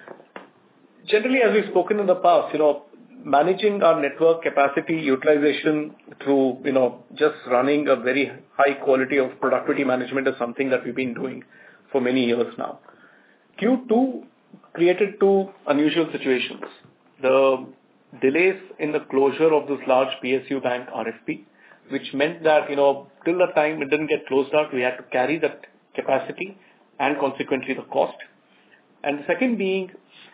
Generally, as we've spoken in the past, managing our network capacity utilization through, just running a very high quality of productivity management is something that we've been doing for many years now. Q2 created two unusual situations. The delays in the closure of this large PSU bank RFP, which meant that, till the time it didn't get closed out, we had to carry that capacity and consequently the cost. And the second being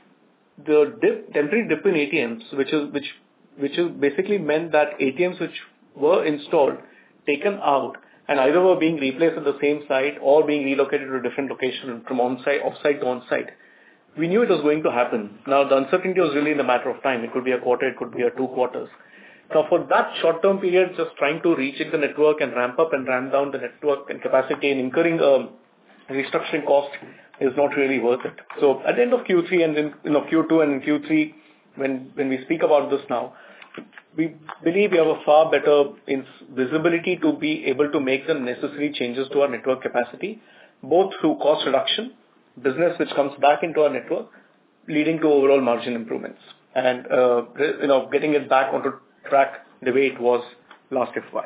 the temporary dip in ATMs, which basically meant that ATMs which were installed, taken out, and either were being replaced at the same site or being relocated to a different location from off-site to on-site. We knew it was going to happen. Now, the uncertainty was really in a matter of time. It could be a quarter, it could be 2 quarters. Now, for that short-term period, just trying to recheck the network and ramp up and ramp down the network and capacity and incurring restructuring cost is not really worth it. So at the end of Q3 and then Q2 and Q3, when we speak about this now, we believe we have a far better visibility to be able to make the necessary changes to our network capacity, both through cost reduction, business which comes back into our network, leading to overall margin improvements, and getting it back onto track the way it was last FY.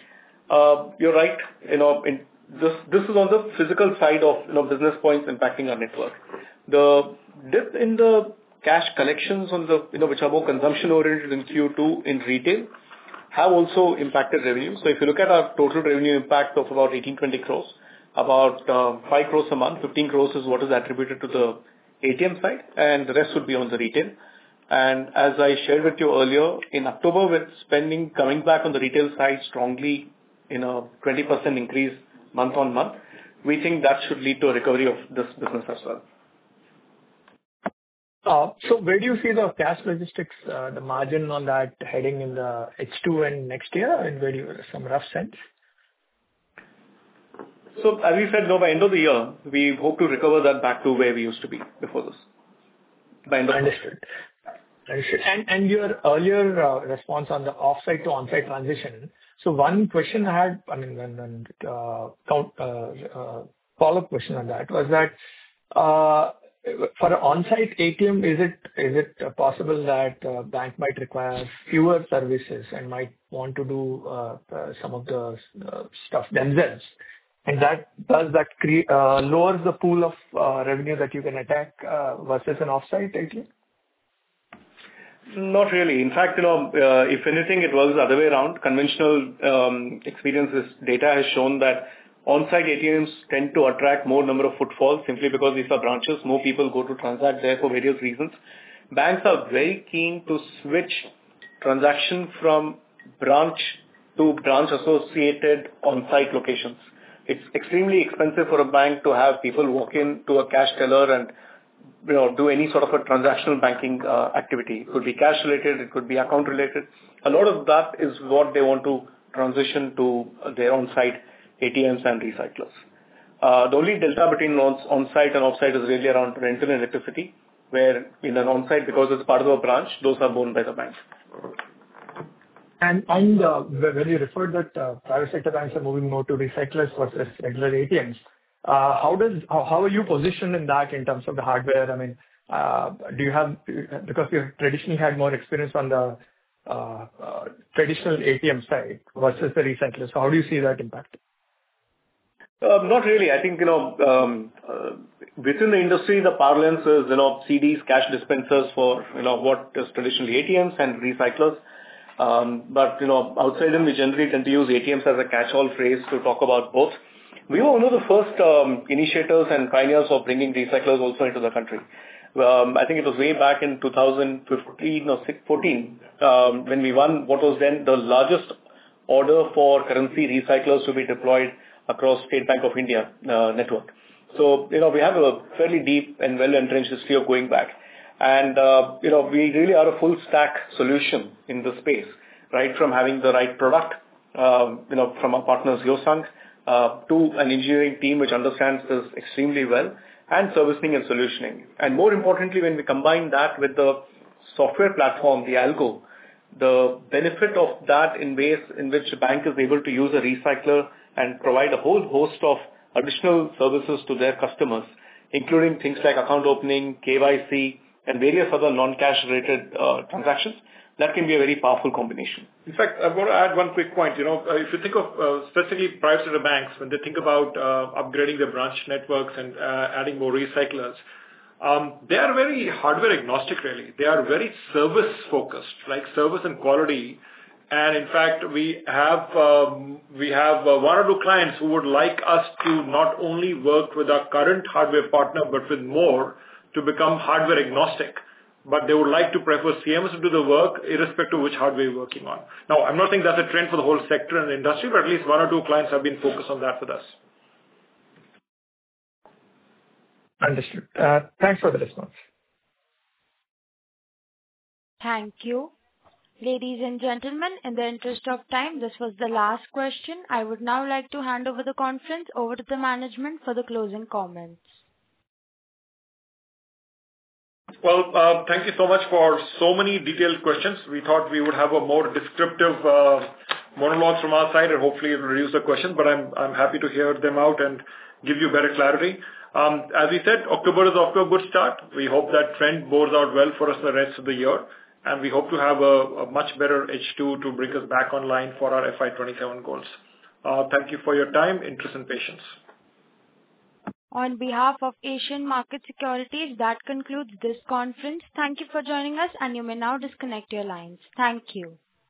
You're right. This is on the physical side of business points impacting our network. The dip in the cash collections on the which are more consumption oriented in Q2 in retail have also impacted revenue. So if you look at our total revenue impact of about 18-20 crores, about 5 crores a month, 15 crores is what is attributed to the ATM side, and the rest would be on the retail. And as I shared with you earlier, in October, with spending coming back on the retail side strongly in a 20% increase month on month, we think that should lead to a recovery of this business as well. So where do you see the cash logistics, the margin on that heading in the H2 and next year, and where do you some rough sense? So as we said, by end of the year, we hope to recover that back to where we used to be before this. By end of Understood. And your earlier response on the offsite to onsite transition. So one question I had, follow-up question on that was that for an onsite ATM, is it possible that bank might require fewer services and might want to do some of the stuff themselves? And does that lowers the pool of revenue that you can attack versus an offsite ATM? Not really. In fact, if anything, it works the other way around. Conventional experiences data has shown that on-site ATMs tend to attract more number of footfalls simply because these are branches. More people go to transact there for various reasons. Banks are very keen to switch transaction from branch to branch associated on-site locations. It's extremely expensive for a bank to have people walk in to a cash teller and do any sort of a transactional banking activity. It could be cash related, it could be account related. A lot of that is what they want to transition to their on-site ATMs and recyclers. The only delta between on-site and off-site is really around rental and electricity, where in an on-site, because it's part of a branch, those are borne by the bank. And when you referred that private sector banks are moving more to recyclers versus regular ATMs, how are you positioned in that in terms of the hardware? I mean, do you have, because you traditionally had more experience on the traditional ATM side versus the recyclers, so how do you see that impact? Not really. I think, within the industry, the parlance is, CDs, cash dispensers for, what is traditionally ATMs and recyclers. But, outside them, we generally tend to use ATMs as a catch-all phrase to talk about both. We were one of the first initiators and pioneers of bringing recyclers also into the country. I think it was way back in 2015 or 14 when we won what was then the largest order for currency recyclers to be deployed across State Bank of India network. So, we have a fairly deep and well-entrenched history of going back. And, we really are a full stack solution in the space, right? From having the right product, from our partners, Hyosung, to an engineering team which understands this extremely well, and servicing and solutioning. And more importantly, when we combine that with the software platform, the algo, the benefit of that in ways in which the bank is able to use a recycler and provide a whole host of additional services to their customers, including things like account opening, KYC, and various other non-cash related transactions, that can be a very powerful combination. In fact, I want to add one quick point. If you think of specifically private sector banks, when they think about upgrading their branch networks and adding more recyclers, they are very hardware agnostic, really. They are very service focused, like service and quality. And in fact, we have one or two clients who would like us to not only work with our current hardware partner, but with more to become hardware agnostic. But they would like to prefer CMS to do the work irrespective of which hardware we're working on. Now, I'm not saying that's a trend for the whole sector and the industry, but at least one or two clients have been focused on that with us. Understood. Thanks for the response. Thank you. Ladies and gentlemen, in the interest of time, this was the last question. I would now like to hand over the conference over to the management for the closing comments. Well, thank you so much for so many detailed questions. We thought we would have a more descriptive monologues from our side, and hopefully it will reduce the questions, but I'm happy to hear them out and give you better clarity. As we said, October is off to a good start. We hope that trend bodes out well for us the rest of the year, and we hope to have a much better H2 to bring us back online for our FY27 goals. Thank you for your time, interest, and patience. On behalf of Asian Market Securities, that concludes this conference. Thank you for joining us, and you may now disconnect your lines. Thank you.